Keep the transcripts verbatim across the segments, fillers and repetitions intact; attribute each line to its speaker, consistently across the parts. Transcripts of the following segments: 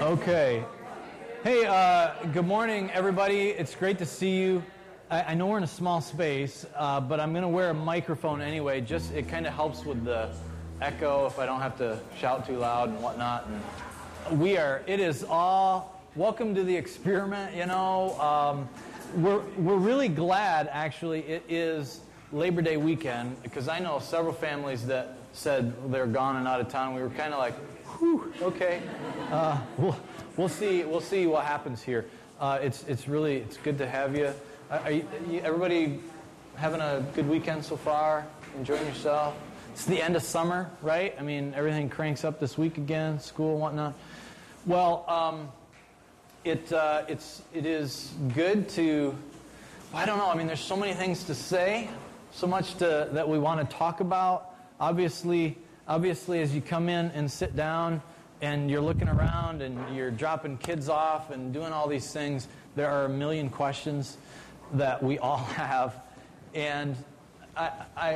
Speaker 1: Okay. Hey, uh, good morning, everybody. It's great to see you. I, I know we're in a small space, uh, but I'm going to wear a microphone anyway. Just it kind of helps with the echo if I don't have to shout too loud and whatnot. And we are. It is all welcome to the experiment. You know, um, we're we're really glad. Actually, it is Labor Day weekend because I know several families that said they're gone and out of town. We were kind of like, whew, okay. Uh, we'll, we'll see. We'll see what happens here. Uh, it's it's really it's good to have you. Are you, everybody having a good weekend so far? Enjoying yourself? It's the end of summer, right? I mean, everything cranks up this week again, school and whatnot. Well, um, it uh, it's it is good to. I don't know. I mean, there's so many things to say, so much to, that we want to talk about. Obviously, obviously, as you come in and sit down and you're looking around and you're dropping kids off and doing all these things, there are a million questions that we all have. And I, I,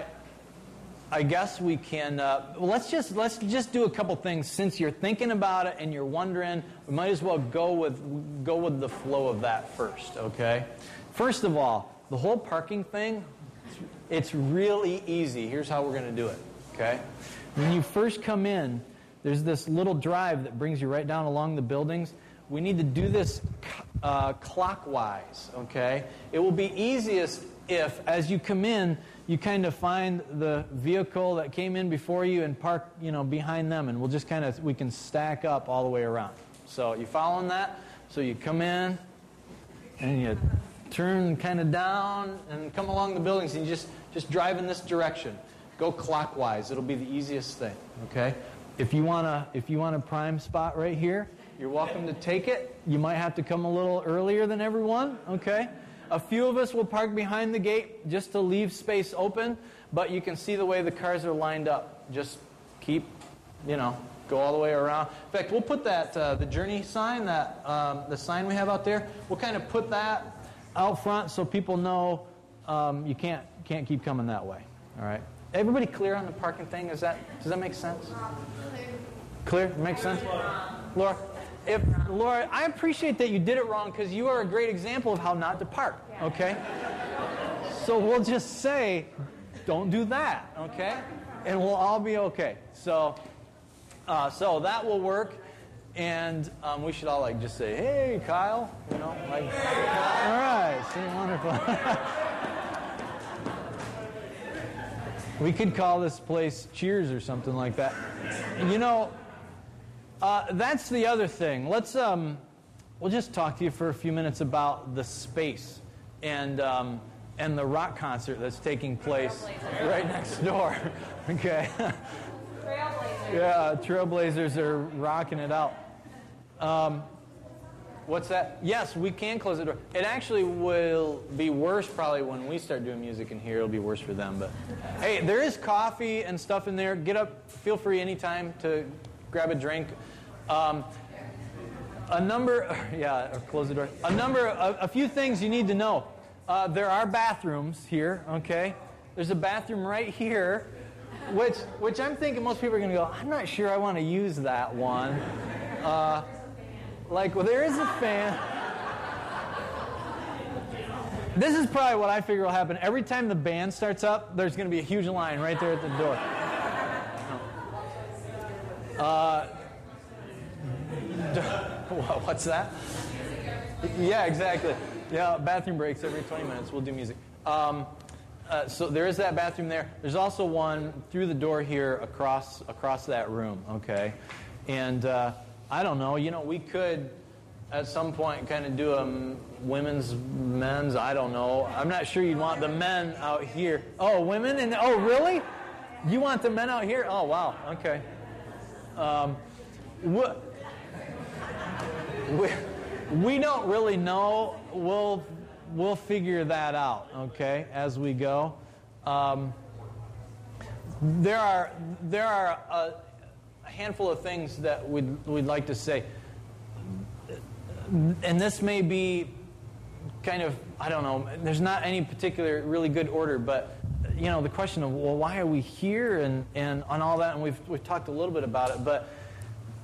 Speaker 1: I guess we can. Uh, let's just let's just do a couple things. Since you're thinking about it and you're wondering, we might as well go with go with the flow of that first. Okay. First of all, the whole parking thing. It's really easy. Here's how we're going to do it, okay? When you first come in, there's this little drive that brings you right down along the buildings. We need to do this uh, clockwise, okay? It will be easiest if, as you come in, you kind of find the vehicle that came in before you and park, you know, behind them, and we'll just kind of, we can stack up all the way around. So you following that? So you come in, and you turn kind of down and come along the buildings and you just, just drive in this direction. Go clockwise. It'll be the easiest thing, okay? If you want to if you want a prime spot right here, you're welcome to take it. You might have to come a little earlier than everyone, okay? A few of us will park behind the gate just to leave space open, but you can see the way the cars are lined up. Just keep, you know, go all the way around. In fact, we'll put that, uh, the Journey sign, that um, the sign we have out there, we'll kind of put that out front so people know um, you can't can't keep coming that way. All right. Everybody clear on the parking thing? Is that does that make sense? Clear? Makes sense? Laura? If Laura, I appreciate that you did it wrong because you are a great example of how not to park. Okay? So we'll just say, don't do that, okay? And we'll all be okay. So uh, so that will work. And um, we should all like just say, "Hey, Kyle," you know, like, all right, see, wonderful. We could call this place Cheers or something like that. You know, uh, that's the other thing. Let's um, we'll just talk to you for a few minutes about the space and um, and the rock concert that's taking place right next door. Okay.
Speaker 2: Trailblazers.
Speaker 1: Yeah, Trailblazers are rocking it out. Um, what's that? Yes, we can close the door. It actually will be worse probably when we start doing music in here. It'll be worse for them. But hey, there is coffee and stuff in there. Get up. Feel free anytime to grab a drink. Um, a number, yeah, or close the door. A number, a, a few things you need to know. Uh, there are bathrooms here. Okay, there's a bathroom right here, which which I'm thinking most people are going to go, I'm not sure I want to use that one. Uh, Like, well, there is a fan. This is probably what I figure will happen. Every time the band starts up, there's going to be a huge line right there at the door. Uh, what's that? Yeah, exactly. Yeah, bathroom breaks every twenty minutes. We'll do music. Um, uh, so there is that bathroom there. There's also one through the door here across across that room. Okay, and. Uh, I don't know. You know, we could at some point kind of do a women's, men's, I don't know. I'm not sure you'd want the men out here. Oh, women? And oh, really? You want the men out here? Oh, wow. Okay. Um, we, we don't really know. We'll, we'll figure that out, okay, as we go. Um, there are, there are, uh, a handful of things that we'd, we'd like to say. And this may be kind of, I don't know, there's not any particular really good order, but, you know, the question of, well, why are we here and, and on all that, and we've, we've talked a little bit about it, but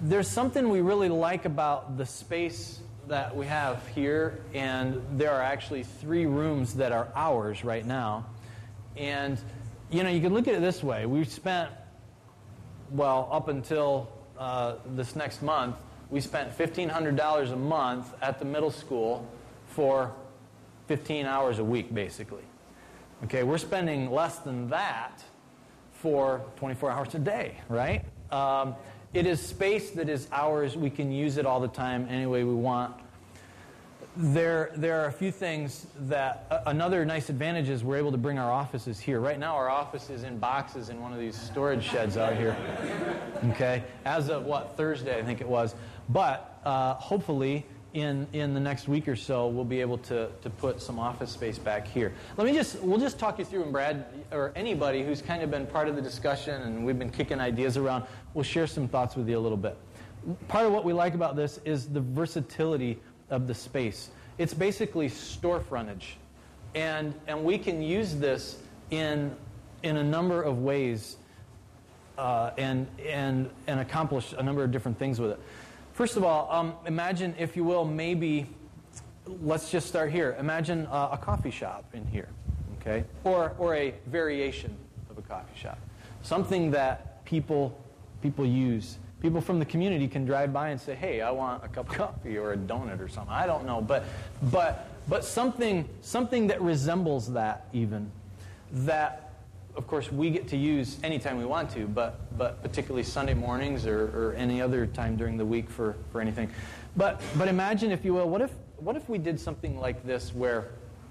Speaker 1: there's something we really like about the space that we have here, and there are actually three rooms that are ours right now. And, you know, you can look at it this way. We've spent, well, up until uh, this next month, we spent fifteen hundred dollars a month at the middle school for fifteen hours a week, basically. Okay, we're spending less than that for twenty-four hours a day, right? Um, it is space that is ours. We can use it all the time any way we want. There, there are a few things that, uh, another nice advantage is we're able to bring our offices here. Right now our office is in boxes in one of these storage sheds out here. Okay, as of, what, Thursday I think it was. But uh, hopefully in, in the next week or so we'll be able to, to put some office space back here. Let me just, we'll just talk you through, and Brad, or anybody who's kind of been part of the discussion and we've been kicking ideas around, we'll share some thoughts with you a little bit. Part of what we like about this is the versatility of the space. It's basically store frontage. And, and we can use this in, in a number of ways uh, and, and, and accomplish a number of different things with it. First of all, um, imagine, if you will, maybe, let's just start here. Imagine uh, a coffee shop in here, okay? Or, or a variation of a coffee shop. Something that people, people use. People from the community can drive by and say, hey, I want a cup of coffee or a donut or something. I don't know. But, but, but something, something that resembles that even, that, of course, we get to use anytime we want to, but, but particularly Sunday mornings or, or any other time during the week for, for anything. But, but imagine, if you will, what if, what if we did something like this where,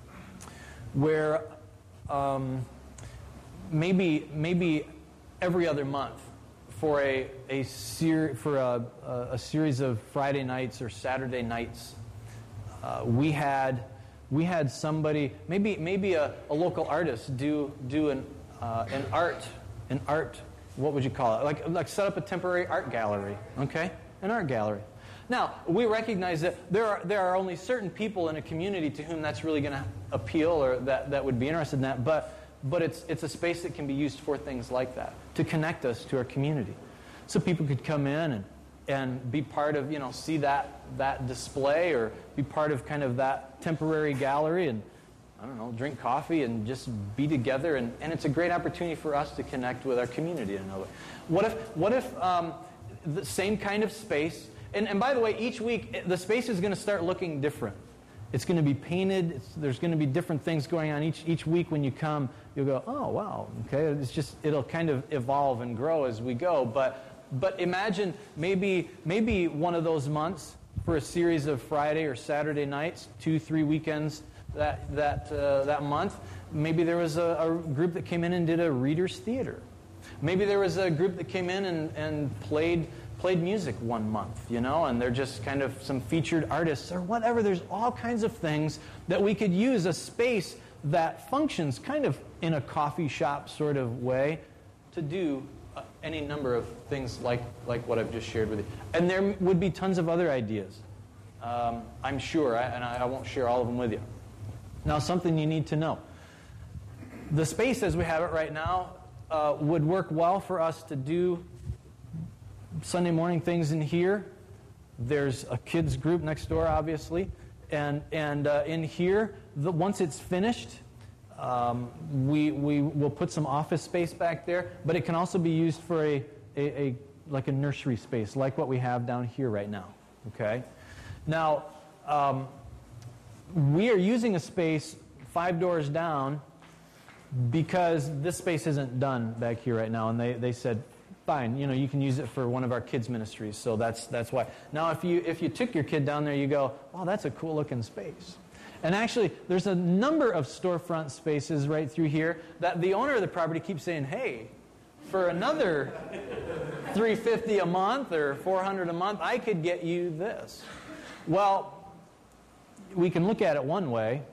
Speaker 1: where um, maybe, maybe every other month, for a a, ser- for a, a, a series of Friday nights or Saturday nights, uh, we had we had somebody, maybe maybe a, a local artist do do an uh, an art an art what would you call it like like set up a temporary art gallery, okay, an art gallery. Now we recognize that there are there are only certain people in a community to whom that's really going to appeal, or that, that would be interested in that, but. But it's it's a space that can be used for things like that, to connect us to our community. So people could come in and, and be part of, you know, see that that display, or be part of kind of that temporary gallery, and, I don't know, drink coffee and just be together. And, and it's a great opportunity for us to connect with our community in another way. What if, what if um, the same kind of space, and, and by the way, each week the space is going to start looking different. It's going to be painted. It's, there's going to be different things going on each each week. When you come, you'll go, oh wow, okay. It's just, it'll kind of evolve and grow as we go. But but imagine maybe maybe one of those months, for a series of Friday or Saturday nights, two three weekends that that uh, that month, maybe there was a, a group that came in and did a readers theater. Maybe there was a group that came in and, and played. played music one month, you know, and they're just kind of some featured artists or whatever. There's all kinds of things that we could use, a space that functions kind of in a coffee shop sort of way to do uh, any number of things like, like what I've just shared with you. And there would be tons of other ideas, um, I'm sure, I, and I, I won't share all of them with you. Now, something you need to know. The space as we have it right now uh, would work well for us to do Sunday morning things in here. There's a kids group next door, obviously, and and uh, in here, the, once it's finished, um, we we will put some office space back there. But it can also be used for a, a, a like a nursery space, like what we have down here right now. Okay, now um, we are using a space five doors down because this space isn't done back here right now, and they they said, fine, you know, you can use it for one of our kids' ministries, so that's that's why. Now, if you if you took your kid down there, you go, oh, that's a cool looking space. And actually, there's a number of storefront spaces right through here that the owner of the property keeps saying, hey, for another three hundred fifty dollars a month or four hundred dollars a month, I could get you this. Well, we can look at it one way.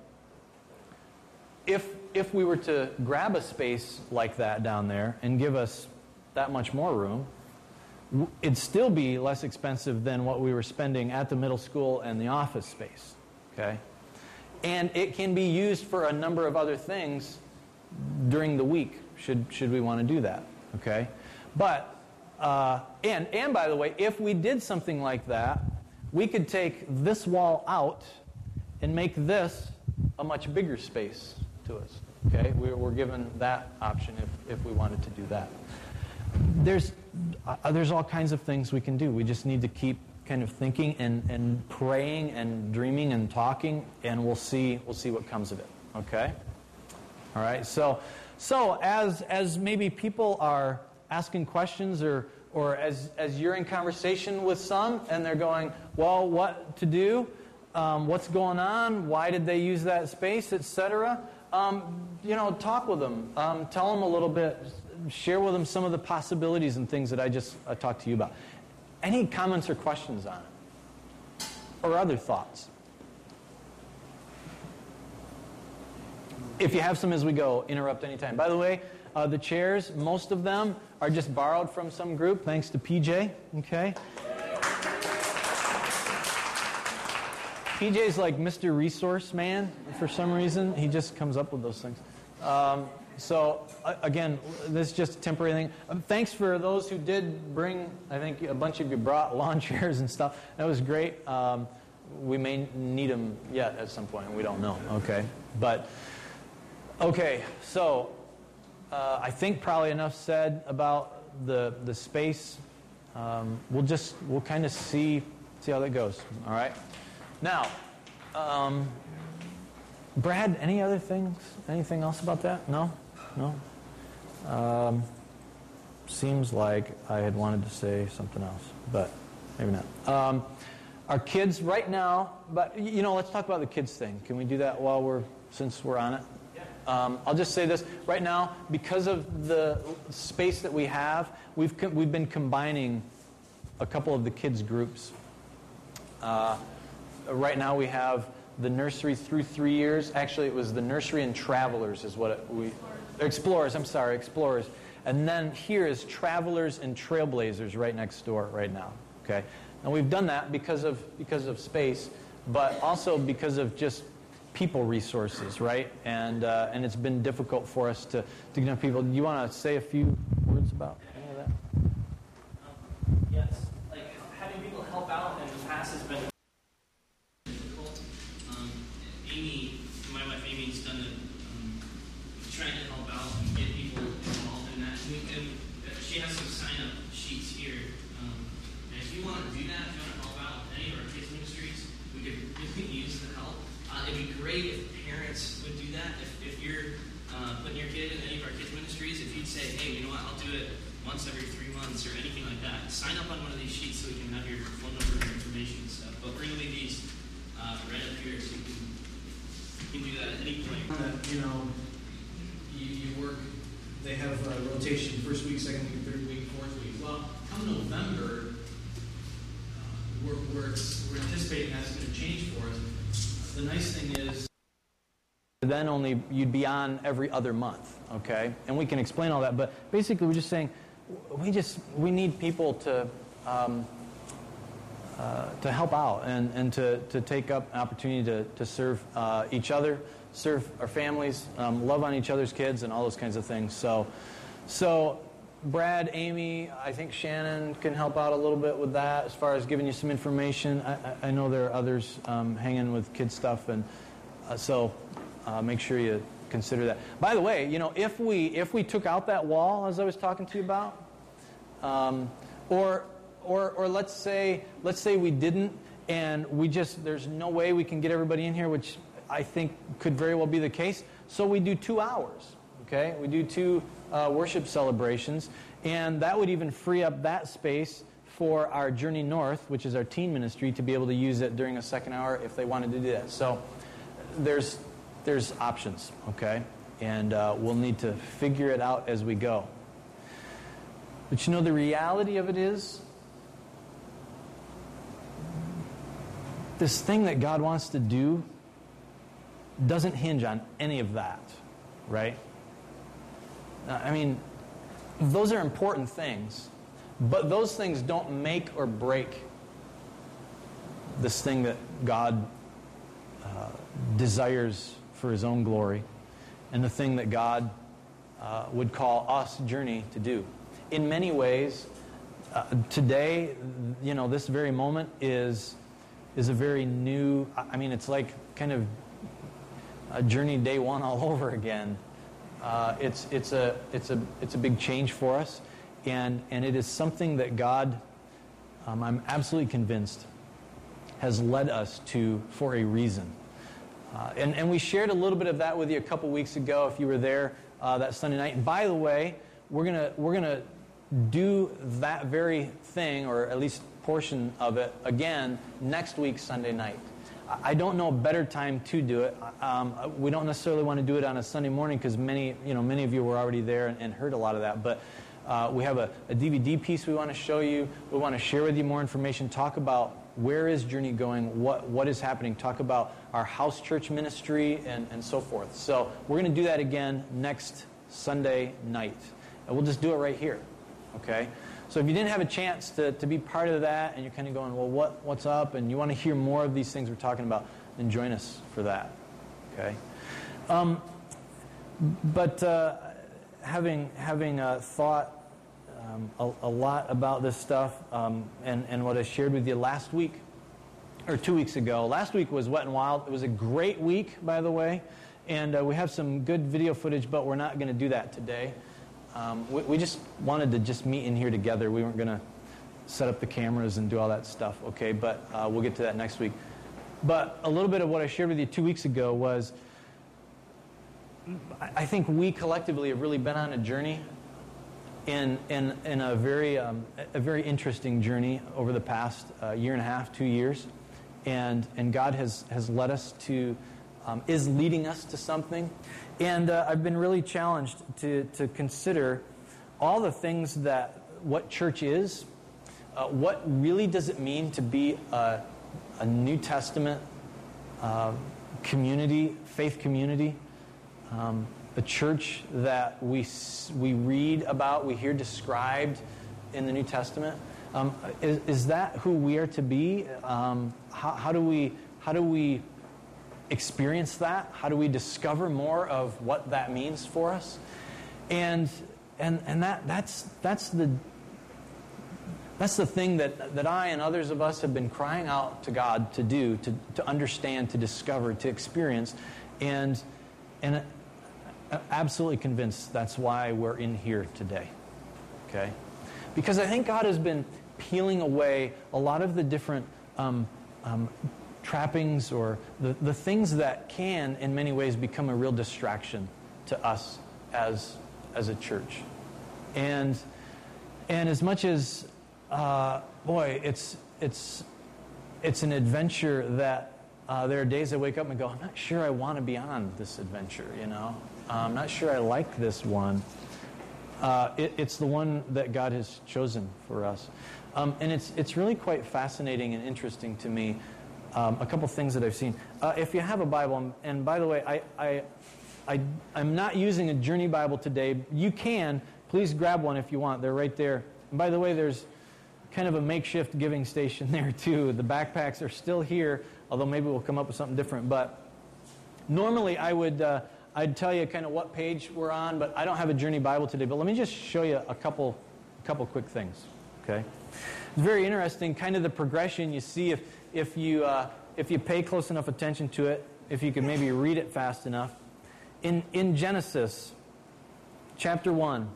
Speaker 1: If if we were to grab a space like that down there and give us that much more room, it'd still be less expensive than what we were spending at the middle school and the office space, okay? And it can be used for a number of other things during the week, should should we want to do that, okay? But Uh, and, and by the way, if we did something like that, we could take this wall out and make this a much bigger space to us. Okay, we're, we're given that option if, if we wanted to do that. There's, uh, there's all kinds of things we can do. We just need to keep kind of thinking and, and praying and dreaming and talking, and we'll see we'll see what comes of it. Okay? All right. So so as as maybe people are asking questions, or or as as you're in conversation with some and they're going, well, what to do? Um, what's going on? Why did they use that space, et cetera? Um, you know, talk with them. Um, tell them a little bit. Share with them some of the possibilities and things that I just uh, talked to you about. Any comments or questions on it? Or other thoughts? If you have some as we go, interrupt anytime. By the way, uh, the chairs, most of them are just borrowed from some group, thanks to P J. Okay? P J's like Mister Resource Man for some reason. He just comes up with those things. Um, so, uh, again, this is just a temporary thing. Um, thanks for those who did bring, I think a bunch of you brought lawn chairs and stuff. That was great. Um, we may need them yet at some point. We don't know. Okay. But, okay, so uh, I think probably enough said about the, the space. Um, we'll just, we'll kind of see, see how that goes. All right? Now, um, Brad, any other things? Anything else about that? No? No? Um, seems like I had wanted to say something else, but maybe not. Um, our kids right now, but, you know, let's talk about the kids thing. Can we do that while we're, since we're on it? Um, I'll just say this. Right now, because of the space that we have, we've, co- we've been combining a couple of the kids' groups. Uh, right now we have the nursery through three years. Actually, it was the nursery and travelers is what it, we... Explorers, I'm sorry, explorers. And then here is travelers and trailblazers right next door right now. Okay? And we've done that because of because of space, but also because of just people resources, right? And uh, and it's been difficult for us to, to get enough people. Do you want to say a few words about any of that?
Speaker 3: Um, yes. Like, having people help out in the past has been difficult. Um, Amy, my wife Amy's done it, um, trying to help out and get people involved in that. And, and she has some sign-up sheets here. Um, and if you want to do that, if you want to help out with any of our kids' ministries, we could really use the help. Uh, it'd be great if parents would do that. If, if you're uh, putting your kid in any of our kids' ministries, if you'd say, hey, you know what, I'll do it once every three months or anything like that. Sign up on one of these sheets so we can have your phone number and information and stuff. But we're going to leave these uh, right up here so you can, you can do that at any point.
Speaker 4: Uh, you know, you, you work, they have uh, rotation first week, second week, third week, fourth week. Well, come November, uh, we're, we're, we're anticipating that's going to change for us. The nice thing is,
Speaker 1: then only you'd be on every other month, okay? And we can explain all that, but basically we're just saying we just we need people to um, uh, to help out and, and to, to take up an opportunity to, to serve uh, each other, serve our families, um, love on each other's kids, and all those kinds of things. So, so Brad, Amy, I think Shannon can help out a little bit with that as far as giving you some information. I, I know there are others um, hanging with kid stuff, and uh, so uh, make sure you consider that. By the way, you know, if we if we took out that wall, as I was talking to you about, um, or or or let's say let's say we didn't, and we just there's no way we can get everybody in here, which I think could very well be the case. So we do two hours. Okay, we do two uh, worship celebrations, and that would even free up that space for our Journey North, which is our teen ministry, to be able to use it during a second hour if they wanted to do that. So there's there's options, okay, and uh, we'll need to figure it out as we go. But you know, the reality of it is, this thing that God wants to do doesn't hinge on any of that, right? I mean, those are important things, but those things don't make or break this thing that God uh, desires for His own glory, and the thing that God uh, would call us Journey to do. In many ways, uh, today, you know, this very moment is is a very new. I mean, it's like kind of a journey day one all over again. Uh, it's it's a it's a it's a big change for us, and and it is something that God, um, I'm absolutely convinced, has led us to for a reason. Uh, and and we shared a little bit of that with you a couple weeks ago if you were there uh, that Sunday night. And by the way, we're gonna we're gonna do that very thing, or at least portion of it, again next week Sunday night. I don't know a better time to do it. Um, we don't necessarily want to do it on a Sunday morning because many, you know, many of you were already there and, and heard a lot of that. But uh, we have a, a D V D piece we want to show you. We want to share with you more information. Talk about where is Journey going, what what is happening. Talk about our house church ministry and, and so forth. So we're going to do that again next Sunday night. And we'll just do it right here. Okay? So if you didn't have a chance to, to be part of that and you're kind of going, well, what what's up? And you want to hear more of these things we're talking about, then join us for that. Okay? Um, but uh, having having uh, thought um, a, a lot about this stuff um, and, and what I shared with you last week, or two weeks ago. Last week was Wet and Wild. It was a great week, by the way. And uh, we have some good video footage, but we're not going to do that today. Um, we, we just wanted to just meet in here together. We weren't going to set up the cameras and do all that stuff, okay? But uh, we'll get to that next week. But a little bit of what I shared with you two weeks ago was I, I think we collectively have really been on a journey in in, in a very um, a very interesting journey over the past uh, year and a half, two years, and and God has has led us to um, is leading us to something. And uh, I've been really challenged to, to consider all the things that, what church is, uh, what really does it mean to be a, a New Testament uh, community, faith community, um, a church that we we read about, we hear described in the New Testament. Um, is, is that who we are to be? Um, how, how do we how do we experience that? How do we discover more of what that means for us? And and and that that's that's the that's the thing that that I and others of us have been crying out to God to do, to to understand, to discover, to experience, and and I'm absolutely convinced that's why we're in here today. Okay, because I think God has been peeling away a lot of the different um, um, trappings or the, the things that can, in many ways, become a real distraction to us as as a church. And and as much as, uh, boy, it's it's it's an adventure that uh, there are days I wake up and go, I'm not sure I want to be on this adventure, you know? I'm not sure I like this one. Uh, it, it's the one that God has chosen for us. Um, and it's it's really quite fascinating and interesting to me. Um, a couple things that I've seen. Uh, if you have a Bible, and by the way, I, I, I, I'm not using a Journey Bible today. You can. Please grab one if you want. They're right there. And by the way, there's kind of a makeshift giving station there, too. The backpacks are still here, although maybe we'll come up with something different. But normally I would uh, I'd tell you kind of what page we're on, but I don't have a Journey Bible today. But let me just show you a couple, a couple quick things, okay? It's very interesting, kind of the progression you see if if you uh, if you pay close enough attention to it, if you could maybe read it fast enough. In in Genesis, chapter one,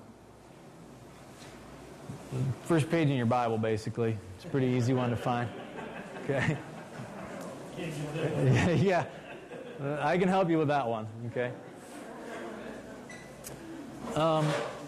Speaker 1: first page in your Bible, basically. It's a pretty easy one to find. Okay. Yeah, I can help you with that one. Okay. Um.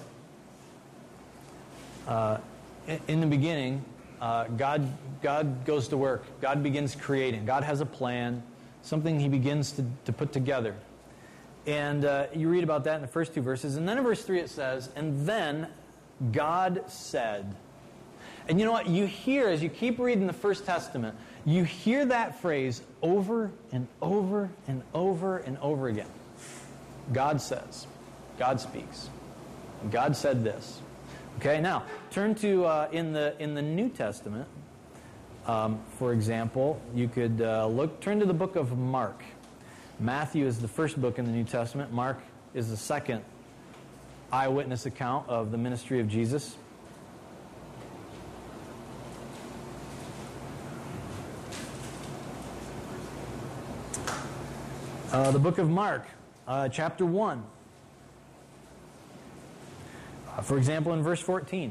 Speaker 1: Uh, in the beginning, uh, God God goes to work. God begins creating. God has a plan, something He begins to, to put together. And uh, you read about that in the first two verses. And then in verse three it says, and then God said. And you know what? You hear, as you keep reading the First Testament, you hear that phrase over and over and over and over again. God says. God speaks. God said this. Okay, now turn to uh, in the in the New Testament. Um, for example, you could uh, look turn to the book of Mark. Matthew is the first book in the New Testament. Mark is the second eyewitness account of the ministry of Jesus. Uh, the book of Mark, uh, chapter one. Uh, for example, in verse fourteen,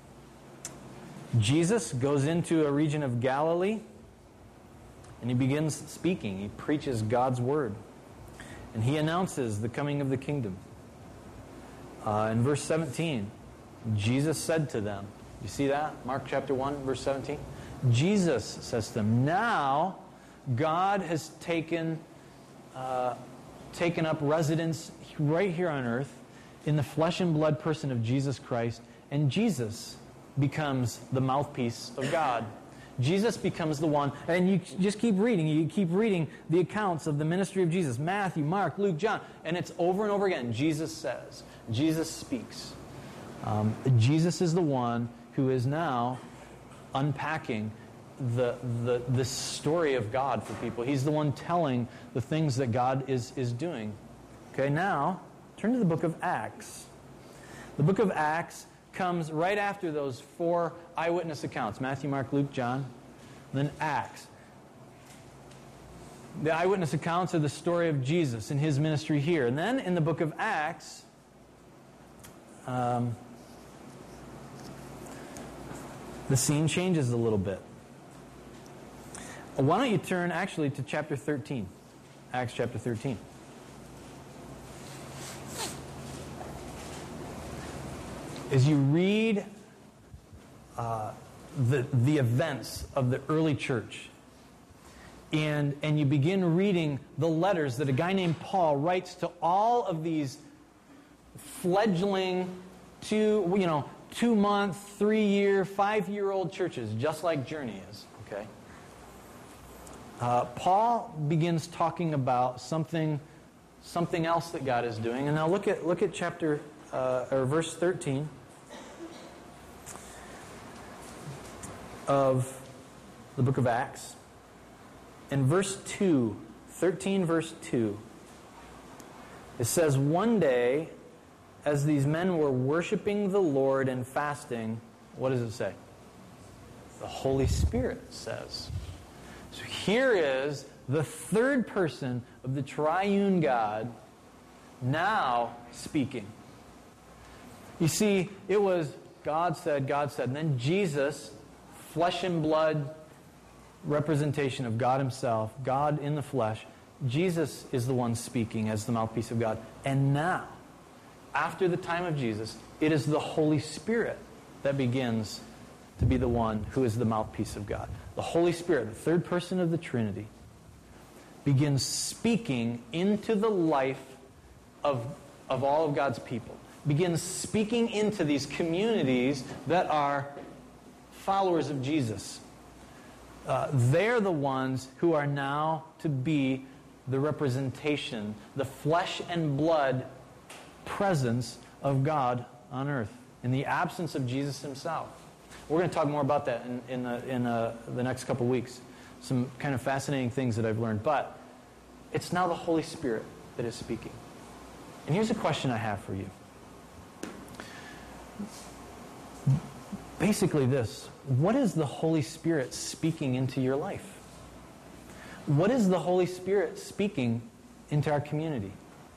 Speaker 1: Jesus goes into a region of Galilee and he begins speaking. He preaches God's word. And he announces the coming of the kingdom. Uh, in verse seventeen, Jesus said to them, you see that? Mark chapter one, verse seventeen. Jesus says to them, now God has taken, uh, taken up residence right here on earth in the flesh and blood person of Jesus Christ. And Jesus becomes the mouthpiece of God. Jesus becomes the one, and you just keep reading, you keep reading the accounts of the ministry of Jesus. Matthew, Mark, Luke, John, and it's over and over again. Jesus says, Jesus speaks. Um, Jesus is the one who is now unpacking the, the, the story of God for people. He's the one telling the things that God is, is doing. Okay, now, turn to the book of Acts. The book of Acts comes right after those four eyewitness accounts. Matthew, Mark, Luke, John, and then Acts. The eyewitness accounts are the story of Jesus and his ministry here. And then in the book of Acts, um, the scene changes a little bit. Why don't you turn actually to chapter thirteen. Acts chapter thirteen. As you read uh, the, the events of the early church, and, and you begin reading the letters that a guy named Paul writes to all of these fledgling, two, you know, two-month, three-year, five-year-old churches, just like Journey is, okay? Uh, Paul begins talking about something, something else that God is doing. And now look at look at chapter uh, or verse thirteen of the book of Acts. In verse two, thirteen verse two, it says, one day, as these men were worshiping the Lord and fasting, what does it say? The Holy Spirit says. So here is the third person of the triune God now speaking. You see, it was God said, God said, and then Jesus, flesh and blood representation of God himself, God in the flesh. Jesus is the one speaking as the mouthpiece of God. And now, after the time of Jesus, it is the Holy Spirit that begins to be the one who is the mouthpiece of God. The Holy Spirit, the third person of the Trinity, begins speaking into the life of, of all of God's people. Begins speaking into these communities that are followers of Jesus. Uh, they're the ones who are now to be the representation, the flesh and blood presence of God on earth in the absence of Jesus himself. We're going to talk more about that in, in, the, in uh, the next couple weeks. Some kind of fascinating things that I've learned. But it's now the Holy Spirit that is speaking. And here's a question I have for you. Basically this: what is the Holy Spirit speaking into your life? What is the Holy Spirit speaking into our community?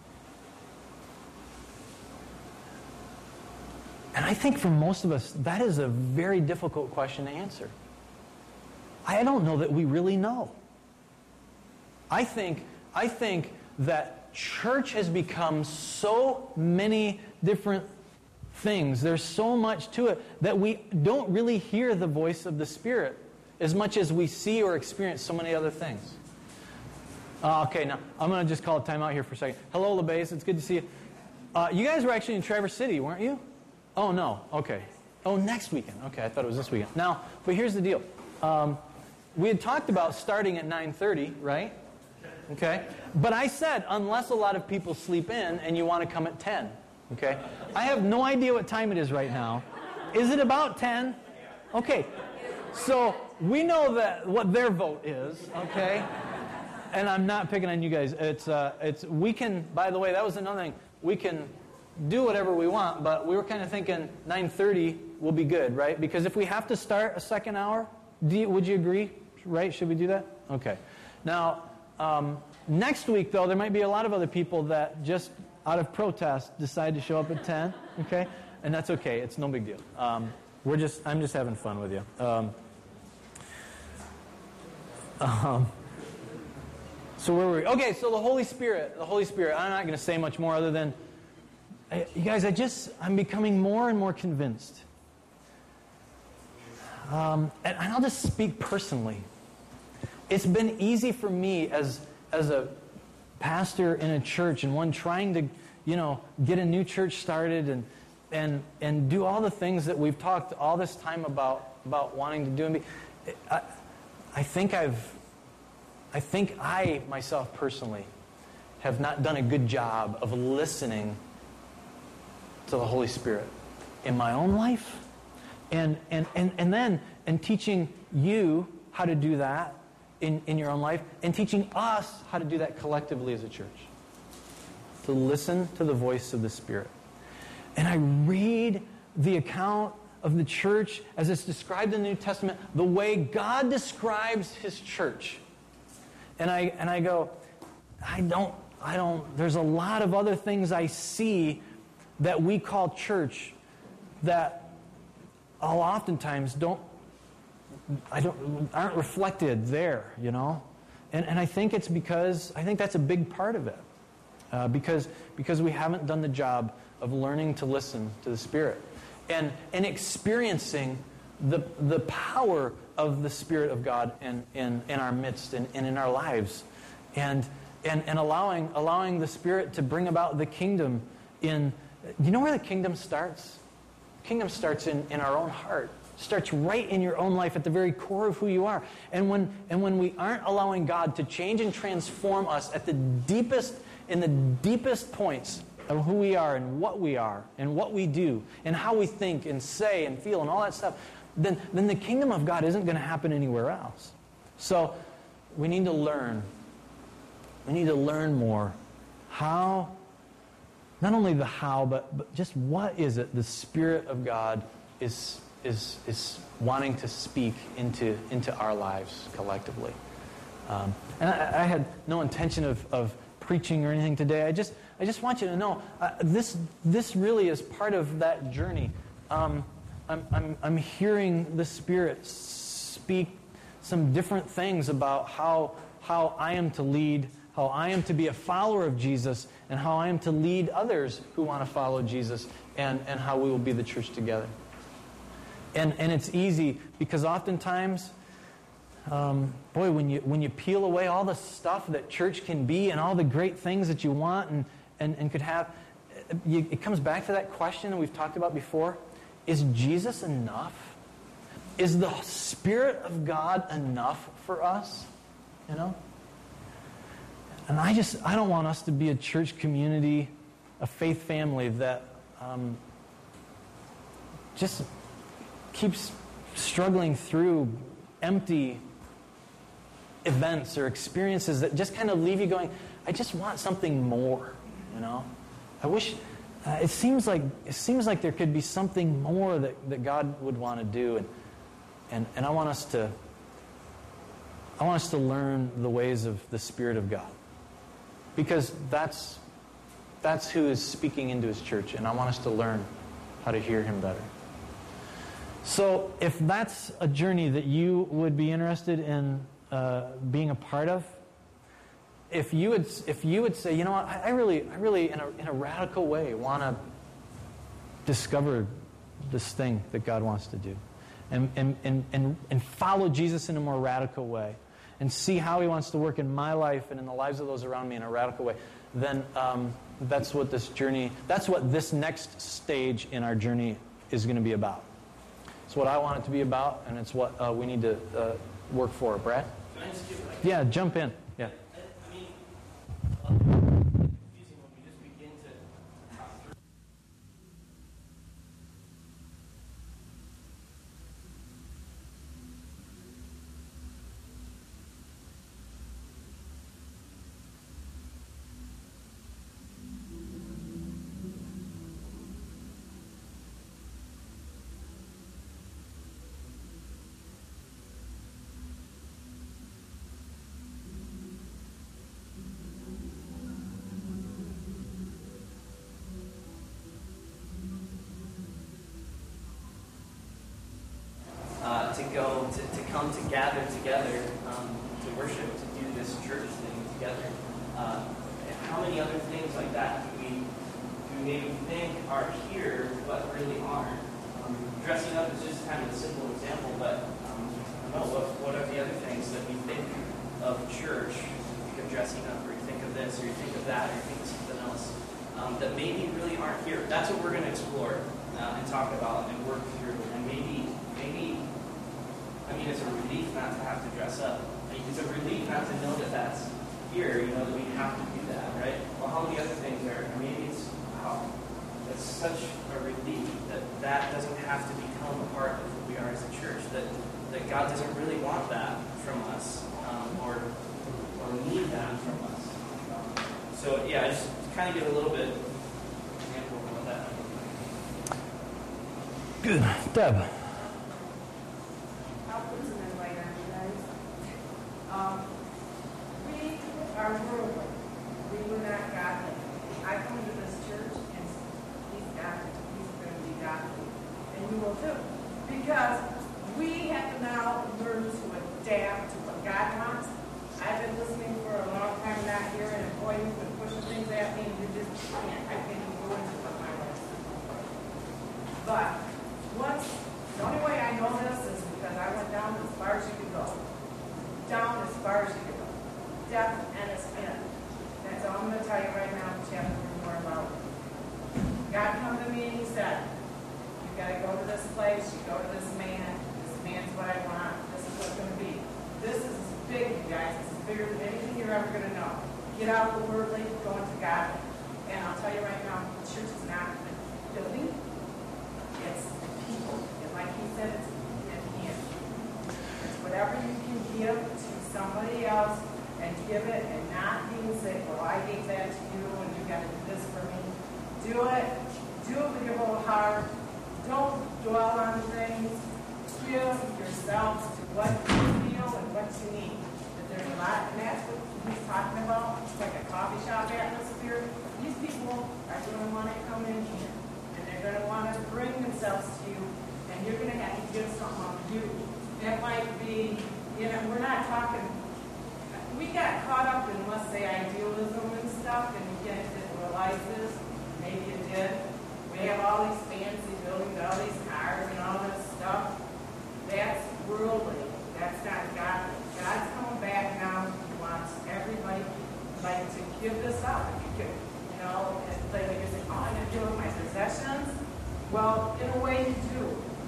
Speaker 1: And I think for most of us, that is a very difficult question to answer. I don't know that we really know. I think, I think that church has become so many different things. There's so much to it that we don't really hear the voice of the Spirit as much as we see or experience so many other things. Uh, okay, now I'm going to just call a time out here for a second. Hello, LaBase. It's good to see you. Uh, you guys were actually in Traverse City, weren't you? Oh, no. Okay. Oh, next weekend. Okay, I thought it was this weekend. Now, but here's the deal. Um, we had talked about starting at nine thirty, right? Okay. But I said, unless a lot of people sleep in and you want to come at ten. Okay. I have no idea what time it is right now. Is it about ten? Okay. So we know that what their vote is, okay? And I'm not picking on you guys. It's uh, it's we can. By the way, that was another thing. We can do whatever we want, but we were kind of thinking nine thirty will be good, right? Because if we have to start a second hour, do you, would you agree? Right? Should we do that? Okay. Now, um, next week, though, there might be a lot of other people that just out of protest decide to show up at ten, okay? And that's okay. It's no big deal. Um, we're just, I'm just having fun with you. Um, um, so where were we? Okay, so the Holy Spirit, the Holy Spirit. I'm not going to say much more other than, I, you guys, I just, I'm becoming more and more convinced. Um, and, and I'll just speak personally. It's been easy for me as as a pastor in a church and one trying to, you know, get a new church started and and and do all the things that we've talked all this time about about wanting to do. And be, I, I think I've, I think I myself personally have not done a good job of listening to the Holy Spirit in my own life, and and and and then and teaching you how to do that in in your own life, and teaching us how to do that collectively as a church. To listen to the voice of the Spirit. And I read the account of the church as it's described in the New Testament, the way God describes His church. And I and I go, I don't, I don't, there's a lot of other things I see that we call church that I'll oftentimes don't, I don't, aren't reflected there, you know? And and I think it's because, I think that's a big part of it. Uh, because because we haven't done the job of learning to listen to the Spirit and and experiencing the the power of the Spirit of God in in, in our midst and, and in our lives, and and and allowing allowing the Spirit to bring about the kingdom in. You know where the kingdom starts? The kingdom starts in, in our own heart. It starts right in your own life at the very core of who you are. And when and when we aren't allowing God to change and transform us at the deepest in the deepest points of who we are and what we are and what we do and how we think and say and feel and all that stuff, then, then the kingdom of God isn't going to happen anywhere else. So we need to learn. We need to learn more how, not only the how, but, but just what is it the Spirit of God is is is wanting to speak into into our lives collectively. Um, and I, I had no intention of, of preaching or anything today. I just I just want you to know uh, this this really is part of that journey. Um, I'm I'm I'm hearing the Spirit speak some different things about how how I am to lead, how I am to be a follower of Jesus, and how I am to lead others who want to follow Jesus, and and how we will be the church together. And and it's easy because oftentimes. Um, boy, when you when you peel away all the stuff that church can be and all the great things that you want and, and, and could have, you, it comes back to that question that we've talked about before. Is Jesus enough? Is the Spirit of God enough for us? You know? And I just, I don't want us to be a church community, a faith family that um, just keeps struggling through empty events or experiences that just kind of leave you going, I just want something more, you know? I wish, uh, it seems like it seems like there could be something more that, that God would want to do, and, and and I want us to I want us to learn the ways of the Spirit of God. Because that's that's who is speaking into His church, and I want us to learn how to hear Him better. So if that's a journey that you would be interested in uh, being a part of, if you would, if you would say, you know what, I, I really, I really, in a in a radical way, want to discover this thing that God wants to do, and and and and and follow Jesus in a more radical way, and see how He wants to work in my life and in the lives of those around me in a radical way, then um, that's what this journey, that's what this next stage in our journey is going to be about. It's what I want it to be about, and it's what uh, we need to uh, work for. Brad?
Speaker 3: Can I just give, like,
Speaker 1: Yeah, jump in. Yeah.
Speaker 3: I, I mean, uh, confusing when we just begin to talk through. come to gather together um, to worship, to do this church thing together. Uh, and how many other things like that do we, do we maybe think are here but really aren't? Um, dressing up is just kind of a simple example, but um, I don't know, what, what are the other things that we think of church? You think of dressing up, or you think of this, or you think of that, or you think of something else um, that maybe really aren't here. That's what we're going to explore uh, and talk about and work through. And maybe, maybe, I mean, it's a relief not to have to dress up. I mean, it's a relief not to know that that's here, you know, that we have to do that, right? Well, how many other things are, maybe it's, wow, it's such a relief that that doesn't have to become a part of who we are as a church, that, that God doesn't really want that from us, um, or, or need that from us. Um, so, yeah, I just kind of give a little bit example of what that might look like.
Speaker 1: Good. Deb.
Speaker 2: I'll put some invite on you guys. Um, we are worldly. We were not godly. I come to this church and he's godly. He's going to be godly. And you will too. Because we have to now learn to adapt to what God wants. I've been listening for a long time, not hearing, and boy, you've been pushing things at me, and you just can't. I can't even go into what my life is. But once, the only way I know this is because I went down as far as you could go. Down as far as you could go. Death and its end. That's all I'm going to tell you right now, but you have to learn more about it. God come to me and he said, you got to go to this place, you go to this man, this man's what I want, this is what's going to be. This is big, you guys. This is bigger than anything you're ever going to know. Get out of the worldly, go into God. And I'll tell you right now, the church is not a building. It's people. And like he said, it's in him. It's whatever you can give to somebody else and give it and not being say, well, I gave that to you and you got to do this for me. Do it. Do it with your whole heart. Don't dwell on things. Give yourselves to what you feel and what you need. That there's a lot, and that's what he's talking about. It's like a coffee shop atmosphere. These people are going to want to come in here, and they're going to want to bring themselves to you, and you're going to have to give something of you. That might be, you know, we're not talking, we got caught up in, let's say, idealism and stuff, and you guys didn't realize this. Maybe you did. We have all these fancy buildings, all these cars, and all this stuff. That's worldly. That's not godly. God's coming back now. He wants everybody like to give this up. If you could, you know, and like you say, oh, I'm going to give up my possessions. Well, in a way you do.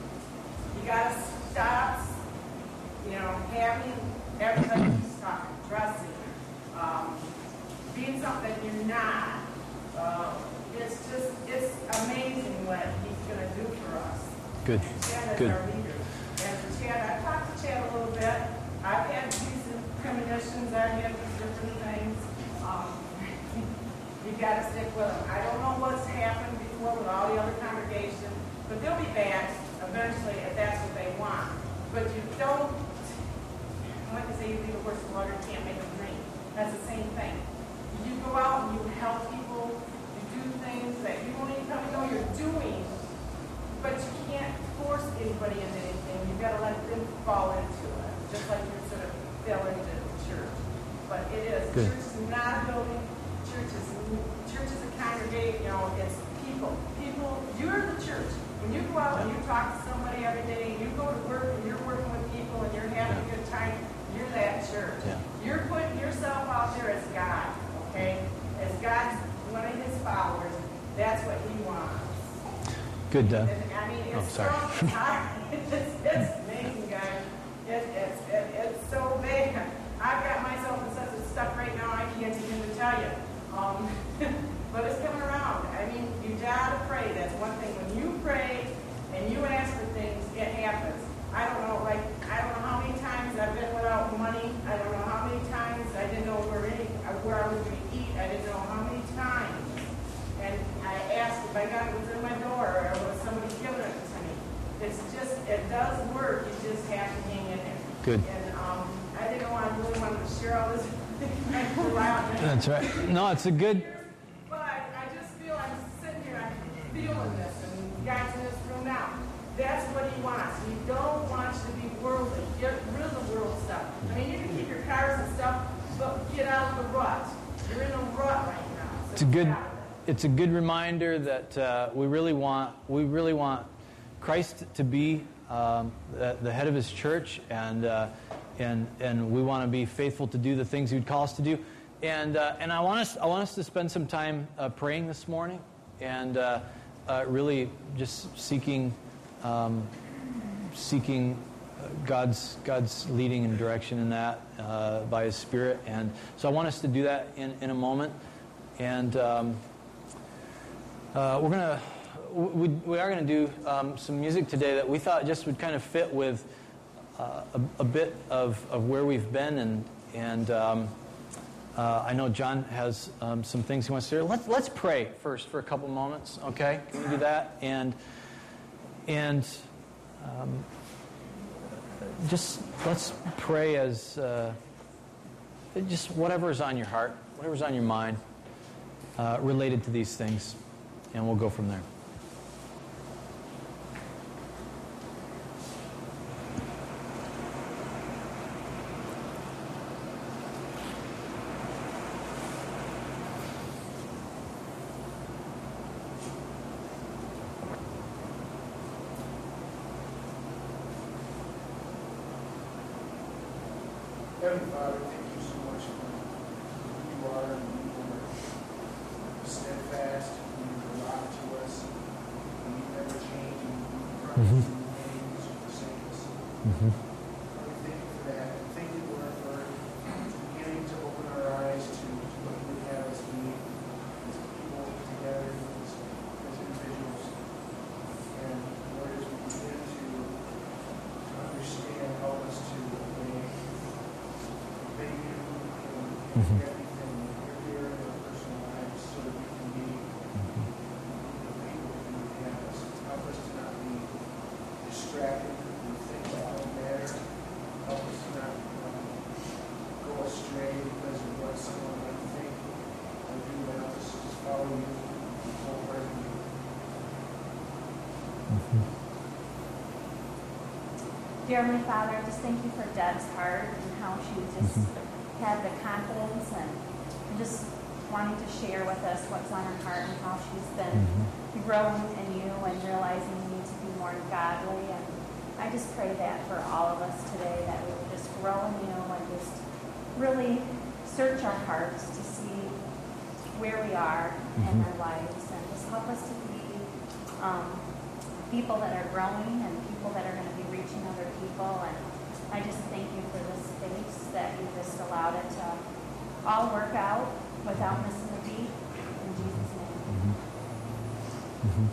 Speaker 2: You got to stop, you know, having everybody who's talking, dressing, um, being something that you're not. Uh, it's just, it's amazing what he's going to do for us.
Speaker 1: Good.
Speaker 2: Chad is
Speaker 1: Good.
Speaker 2: our leader. And for Chad, I've talked to Chad a little bit. I've had these premonitions, I've had these different things. Um, you got to stick with them. I don't know what's happened before with all the other congregations, but they'll be back eventually if that's what they want. But you don't, I like to say, you leave a horse in water, you can't make them drink. That's the same thing. You go out and you help people, you do things that you don't even probably know you're doing, but you can't force anybody into anything. You've got to let them fall into it, just like you sort of fell into the church. But it is.
Speaker 1: Good.
Speaker 2: Church is not a building. Church is, church is a congregation. You know, it's people. People, you're the church. When you go out and you talk to somebody every day, and you go to work and you're working with people and you're having a good time, you're that church.
Speaker 1: Yeah.
Speaker 2: You're putting yourself out there as God, okay? As God's one of his followers. That's what he wants.
Speaker 1: Good, Deb.
Speaker 2: And, I mean, it's
Speaker 1: Oh, sorry.
Speaker 2: strong, it's hard. It's, it's amazing, guys. It, it's, it, it's so big. I've got myself in such a stuff right now I can't even to tell you. Um, but it's coming around. I mean, you gotta pray. That's one thing. When you pray and you ask for things, it happens. I don't know, like, I don't know how many times I've been without money. I don't know how many times I didn't know where any, where I was going to eat. I didn't know how many times. And I asked if I got it was in my door or was somebody giving it to me. It's just, it does work. You just have to hang in there.
Speaker 1: Good.
Speaker 2: And um, I didn't know I really wanted to share all this.
Speaker 1: That's right. No, it's a good.
Speaker 2: But I, I just feel, I'm sitting here, I'm feeling this, and you guys in this room now. That's what he wants. He don't want you to be worldly. Get rid
Speaker 1: it's a good it's a good reminder that uh, we really want we really want Christ to be um, the, the head of His church, and uh, and and we want to be faithful to do the things He would call us to do. And uh, and I want us I want us to spend some time uh, praying this morning, and uh, uh, really just seeking um, seeking God's God's leading and direction in that uh, by His Spirit. And so I want us to do that in, in a moment. And um, uh, we're gonna we, we are gonna do um, some music today that we thought just would kind of fit with uh, a, a bit of, of where we've been, and and um, uh, I know John has um, some things he wants to do. Let's let's pray first for a couple moments, okay? Can we do that? And and um, just let's pray as uh, just whatever is on your heart, whatever's on your mind. Uh, related to these things, and we'll go from there.
Speaker 5: Heavenly Father, thank you so much for who you are and who you are. Steadfast, and you belong to us, and you never change, and you promise mm-hmm. to remain to forsake us. Mm-hmm. Lord, we thank you for that. And thank you, Lord, for beginning to open our eyes to, to what you would have us be as people together, as, as individuals. And Lord, as we begin to, to understand, help us to obey, obey you and mm-hmm. everything.
Speaker 6: Dear Heavenly Father, I just thank you for Deb's heart and how she just mm-hmm. had the confidence and just wanting to share with us what's on her heart and how she's been mm-hmm. growing in you and realizing we need to be more godly. And I just pray that for all of us today, that we would just grow in you and just really search our hearts to see where we are mm-hmm. in our lives, and just help us to be um, people that are growing and people that are going to be reaching other people. And I just thank you for this space that you just allowed it to all work out without missing a beat. In Jesus' name. Mm-hmm. Mm-hmm.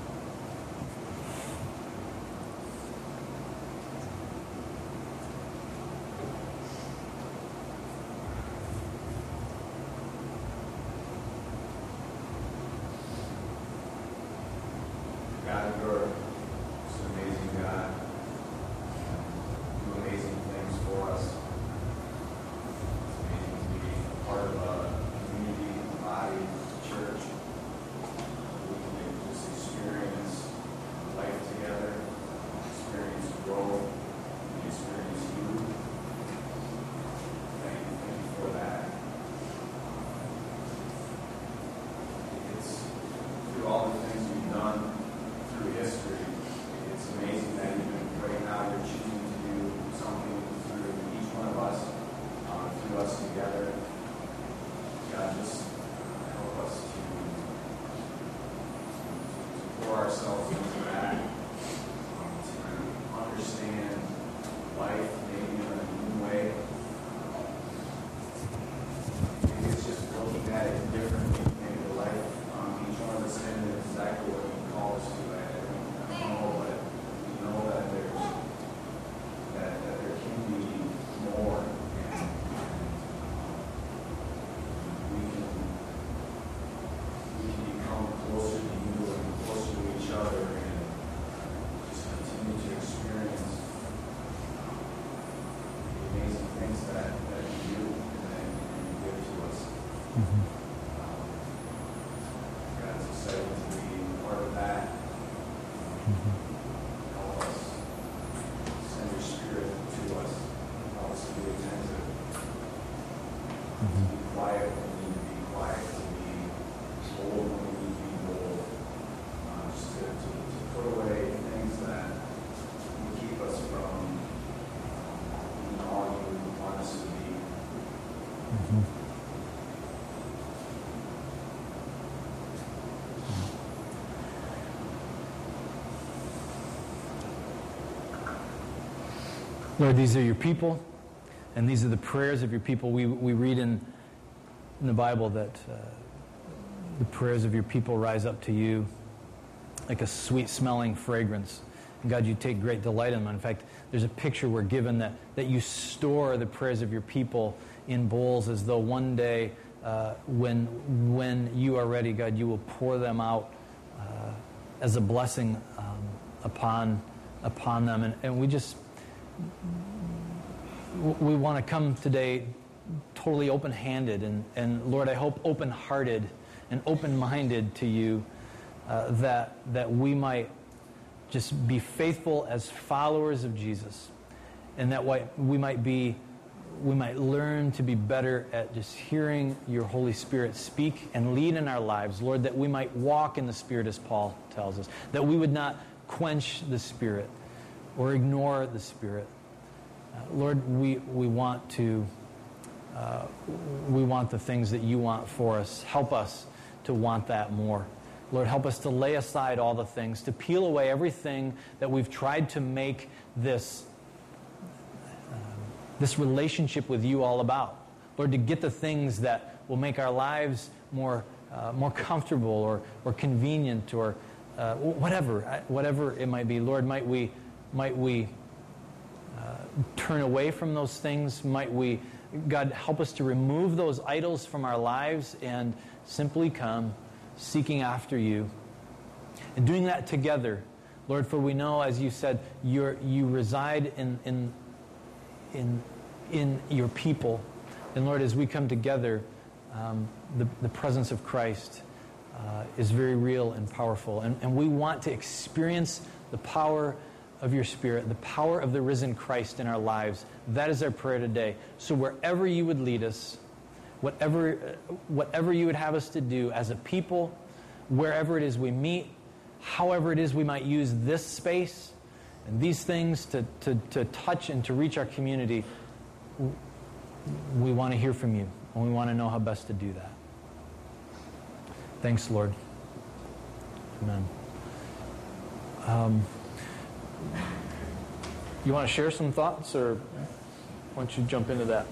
Speaker 5: God, you're just an amazing God. You do amazing things for us. It's amazing to be a part of a community, a body, a church. We can just experience life together, experience growth, and experience you. Thank you, thank you for that. It's through all the things you've done through history, it's amazing that even right now you're choosing to do something through each one of us, um, through us together. God, just help us to, to pour ourselves into that, um, to understand life maybe in a new way. Maybe it's just looking at it differently. Maybe the life um, each one of us in is exactly what you call us to. Know, but we know that there's that, that there can be more, and, and we can we can become closer to you and closer to each other, and just continue to experience um, the amazing things that, that you do and that you give to us. Mm-hmm. Um, God, it's exciting to be part of that. Help us. Send your Spirit to us. Help us to be attentive. Mm-hmm. To be quiet when we need to be quiet. To be
Speaker 1: Lord, these are your people, and these are the prayers of your people. We, we read in, in the Bible that uh, the prayers of your people rise up to you like a sweet-smelling fragrance. And God, you take great delight in them. In fact, there's a picture we're given that, that you store the prayers of your people in bowls as though one day uh, when, when you are ready, God, you will pour them out uh, as a blessing um, upon, upon them. And, and we just, we want to come today totally open-handed and, and Lord, I hope open-hearted and open-minded to you uh, that, that we might just be faithful as followers of Jesus, and that we might be, we might learn to be better at just hearing your Holy Spirit speak and lead in our lives, Lord, that we might walk in the Spirit as Paul tells us, that we would not quench the Spirit or ignore the Spirit. Uh, Lord, we, we want to, uh, we want the things that you want for us. Help us to want that more. Lord, help us to lay aside all the things, to peel away everything that we've tried to make this, uh, this relationship with you all about. Lord, to get the things that will make our lives more, uh, more comfortable or, or convenient or uh, whatever, whatever it might be. Lord, might we, might we uh, turn away from those things? Might we, God, help us to remove those idols from our lives and simply come seeking after you, and doing that together, Lord, for we know, as you said, you're, you reside in, in, in, in your people. And Lord, as we come together, um, the, the presence of Christ uh, is very real and powerful. And, and we want to experience the power of your Spirit, the power of the risen Christ in our lives. That is our prayer today. So wherever you would lead us, Whatever, whatever you would have us to do as a people, wherever it is we meet, however it is we might use this space and these things to, to, to touch and to reach our community, we want to hear from you, and we want to know how best to do that. Thanks, Lord. Amen. Um, you want to share some thoughts, or why don't you jump into that?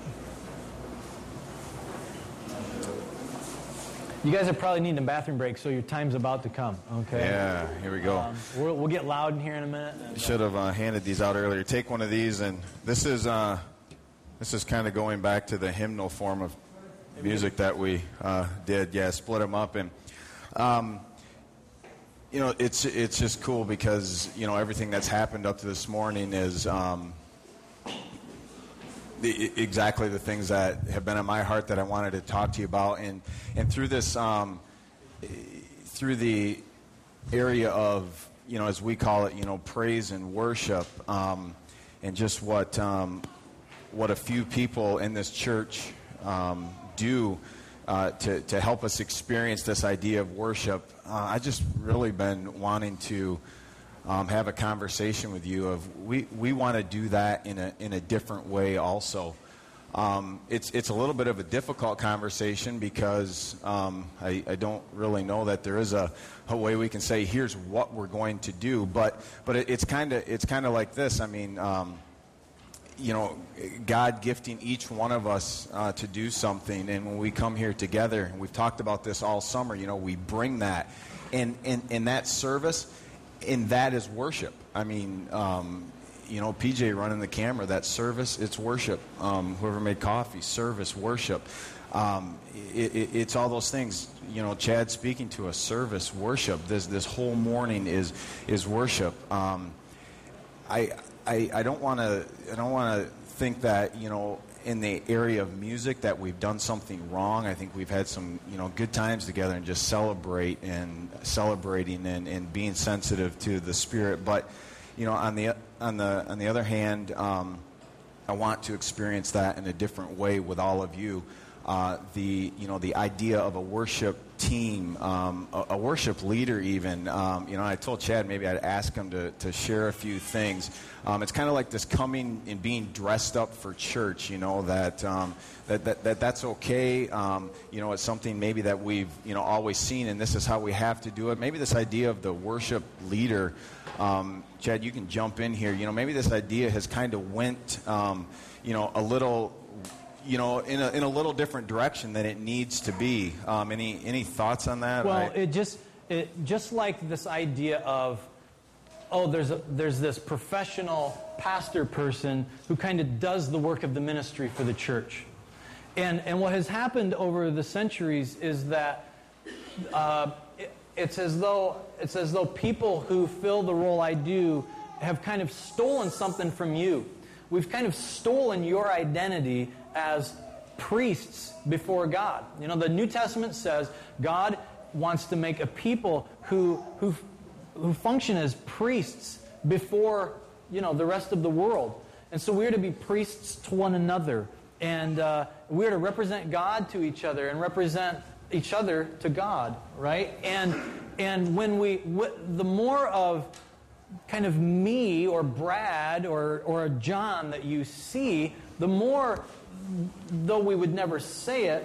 Speaker 1: You guys are probably needing a bathroom break, so your time's about to come, okay?
Speaker 7: Yeah, here we go.
Speaker 1: Um, we'll, we'll get loud in here in a minute. And,
Speaker 7: Should have uh, handed these out earlier. Take one of these, and this is uh, this is kind of going back to the hymnal form of music that we uh, did. Yeah, split them up, and um, you know, it's it's just cool because you know everything that's happened up to this morning is. Um, The, exactly the things that have been on my heart that I wanted to talk to you about, and and through this, um, through the area of you know as we call it, you know, praise and worship, um, and just what um, what a few people in this church um, do uh, to to help us experience this idea of worship. Uh, I just really been wanting to. Um, have a conversation with you of we, we want to do that in a in a different way also. Um, it's it's a little bit of a difficult conversation because um, I, I don't really know that there is a, a way we can say here's what we're going to do, but but it, it's kind of it's kind of like this. I mean, um, you know, God gifting each one of us uh, to do something, and when we come here together, and we've talked about this all summer, you know, we bring that, and in in that service. And that is worship. I mean, um, you know, P J running the camera, that service, it's worship. Um, whoever made coffee, service, worship. Um, it, it, it's all those things. You know, Chad speaking to us, service, worship. This this whole morning is is worship. Um, I I I don't want to I don't want to think that you know in the area of music that we've done something wrong. I think we've had some, you know, good times together and just celebrate and celebrating and, and being sensitive to the Spirit. But, you know, on the on the on the other hand, um, I want to experience that in a different way with all of you. uh, the you know the idea of a worship team, um, a, a worship leader even. Um, you know, I told Chad maybe I'd ask him to, to share a few things. Um, it's kind of like this coming and being dressed up for church, you know, that um, that, that, that that's okay. Um, you know, it's something maybe that we've, you know, always seen, and this is how we have to do it. Maybe this idea of the worship leader, um, Chad, you can jump in here. You know, maybe this idea has kind of went, um, you know, a little... you know, in a in a little different direction than it needs to be. Um, any any thoughts on that?
Speaker 1: Well,
Speaker 7: I,
Speaker 1: it just it just like this idea of, oh, there's a, there's this professional pastor person who kind of does the work of the ministry for the church, and and what has happened over the centuries is that uh, it, it's as though it's as though people who fill the role I do have kind of stolen something from you. We've kind of stolen your identity as priests before God. You know, the New Testament says God wants to make a people who who who function as priests before, you know, the rest of the world. And so we're to be priests to one another, and uh, we're to represent God to each other and represent each other to God, right? And and when we w- the more of kind of me or Brad or or John that you see, the more, though we would never say it,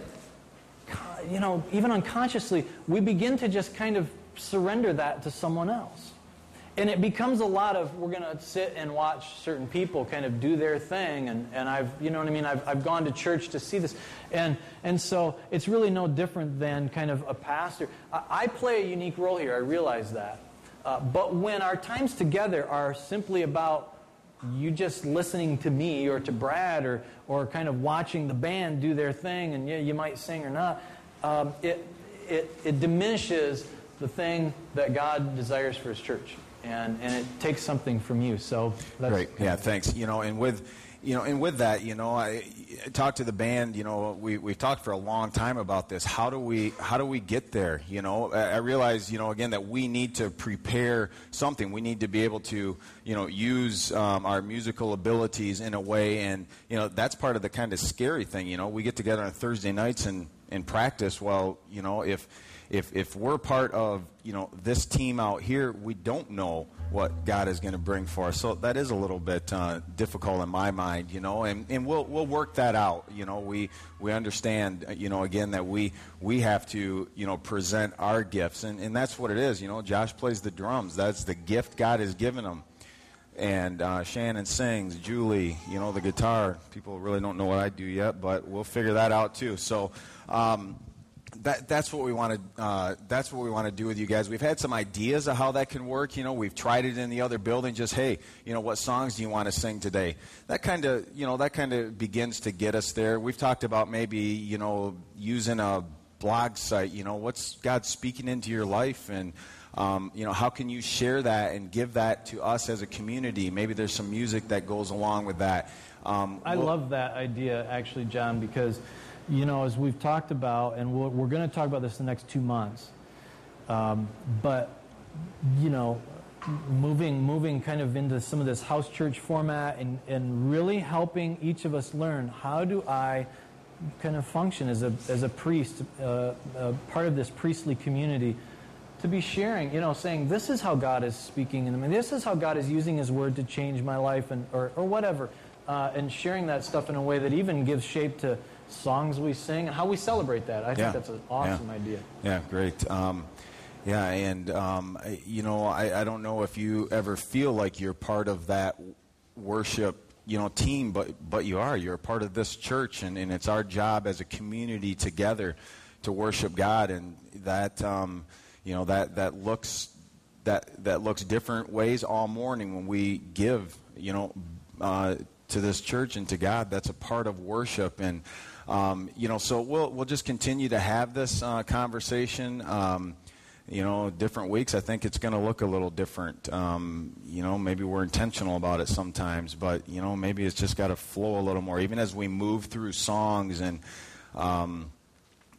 Speaker 1: you know, even unconsciously, we begin to just kind of surrender that to someone else. And it becomes a lot of, we're going to sit and watch certain people kind of do their thing, and, and I've, you know what I mean, I've, I've gone to church to see this. And and so it's really no different than kind of a pastor. I, I play a unique role here, I realize that. Uh, but when our times together are simply about you just listening to me or to Brad or or kind of watching the band do their thing, and yeah, you might sing or not, um, it, it it diminishes the thing that God desires for His church, and and it takes something from you. So that's
Speaker 7: great. Yeah, thanks. You know, and with you know, and with that, you know, I, I talked to the band. You know, we we've talked for a long time about this. How do we how do we get there? You know, I, I realize, you know, again, that we need to prepare something. We need to be able to, you know, use um, our musical abilities in a way, and you know, that's part of the kind of scary thing. You know, we get together on Thursday nights and and practice. Well, you know, if if if we're part of, you know, this team out here, we don't know what God is going to bring for us. So that is a little bit uh, difficult in my mind, you know, and, and we'll we'll work that out. You know, we we understand, you know, again, that we we have to, you know, present our gifts, and, and that's what it is. You know, Josh plays the drums. That's the gift God has given him. And uh, Shannon sings, Julie, you know, the guitar. People really don't know what I do yet, but we'll figure that out too. So um, that that's what we want to uh, that's what we want to do with you guys. We've had some ideas of how that can work. You know, we've tried it in the other building. Just hey, you know, what songs do you want to sing today? That kind of you know that kind of begins to get us there. We've talked about maybe you know using a blog site. You know, what's God speaking into your life, and Um, you know, how can you share that and give that to us as a community? Maybe there's some music that goes along with that. Um,
Speaker 1: I
Speaker 7: we'll,
Speaker 1: love that idea, actually, John, because, you know, as we've talked about, and we're, we're going to talk about this in the next two months, um, but, you know, moving moving kind of into some of this house church format and, and really helping each of us learn, how do I kind of function as a, as a priest, uh, a part of this priestly community, to be sharing, you know, saying, this is how God is speaking in me. This is how God is using His Word to change my life, and or, or whatever. Uh, and sharing that stuff in a way that even gives shape to songs we sing and how we celebrate that. I
Speaker 7: yeah.
Speaker 1: think that's an awesome
Speaker 7: yeah.
Speaker 1: idea.
Speaker 7: Yeah, great. Um, yeah, and, um, you know, I, I don't know if you ever feel like you're part of that worship, you know, team, but, but you are. You're a part of this church, and, and it's our job as a community together to worship God, and that... Um, You know, that, that looks that that looks different ways all morning when we give, you know, uh, to this church and to God. That's a part of worship, and um, you know, so we'll we'll just continue to have this uh, conversation. Um, you know, different weeks. I think it's going to look a little different. Um, you know, maybe we're intentional about it sometimes, but you know, maybe it's just got to flow a little more. Even as we move through songs and. Um,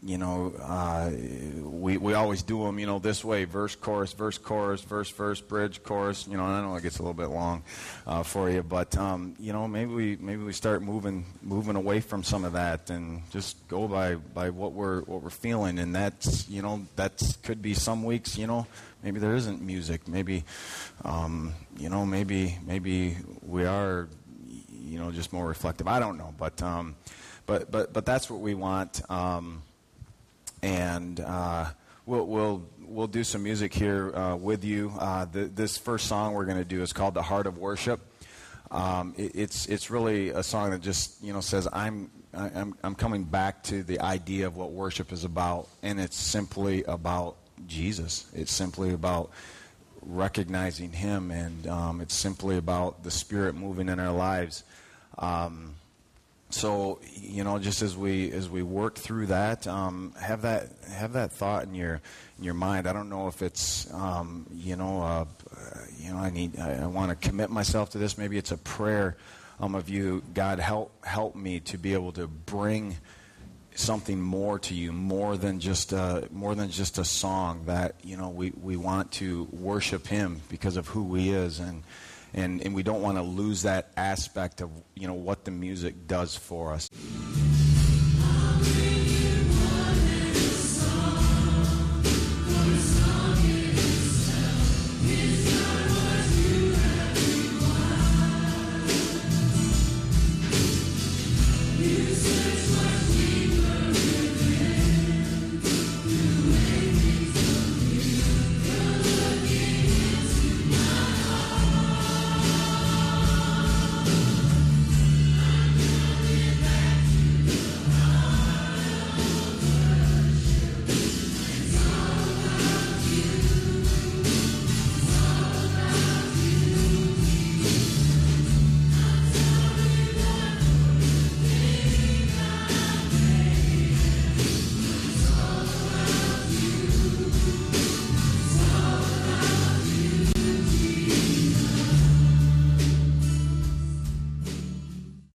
Speaker 7: you know, uh, we we always do them, you know, this way: verse, chorus, verse, chorus, verse, verse, bridge, chorus. You know, and I know it gets a little bit long uh, for you, but um, you know, maybe we maybe we start moving moving away from some of that and just go by, by what we're what we're feeling, and that's you know that could be some weeks, you know, maybe there isn't music, maybe um, you know maybe maybe we are, you know, just more reflective. I don't know, but. Um, But but but that's what we want, um, and uh, we'll we'll we'll do some music here uh, with you. Uh, the, this first song we're going to do is called "The Heart of Worship." Um, it, it's it's really a song that just you know says I'm I'm I'm coming back to the idea of what worship is about, and it's simply about Jesus. It's simply about recognizing Him, and um, it's simply about the Spirit moving in our lives. Um, So you know, just as we as we work through that, um, have that have that thought in your in your mind. I don't know if it's um, you know uh, you know I need I, I want to commit myself to this. Maybe it's a prayer um, of you. God, help help me to be able to bring something more to you, more than just a, more than just a song. That you know we, we want to worship Him because of who He is, and. And, and we don't want to lose that aspect of, you know, what the music does for us.